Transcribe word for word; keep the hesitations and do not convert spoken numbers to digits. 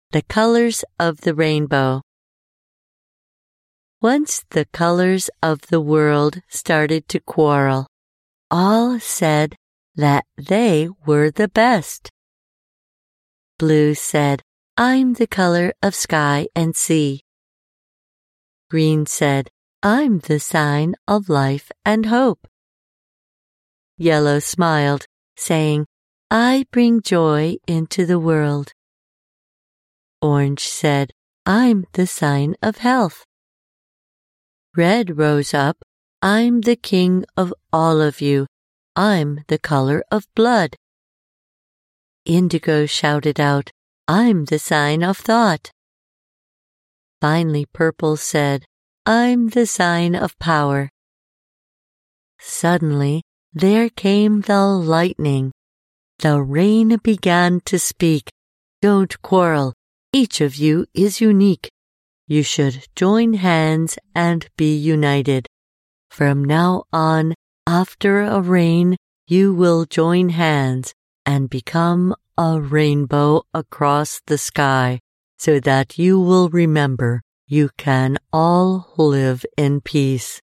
The Colors of the Rainbow. Once the colors of the world started to quarrel. All said that they were the best. Blue said, "I'm the color of sky and sea." Green said, "I'm the sign of life and hope." Yellow smiled, saying, "I bring joy into the world." Orange said, "I'm the sign of health." Red rose up, "I'm the king of all of you. I'm the color of blood." Indigo shouted out, "I'm the sign of thought." Finally, Purple said, "I'm the sign of power." Suddenly, there came the lightning. The rain began to speak. "Don't quarrel. Each of you is unique. You should join hands and be united. From now on, after a rain, you will join hands and become a rainbow across the sky, so that you will remember you can all live in peace."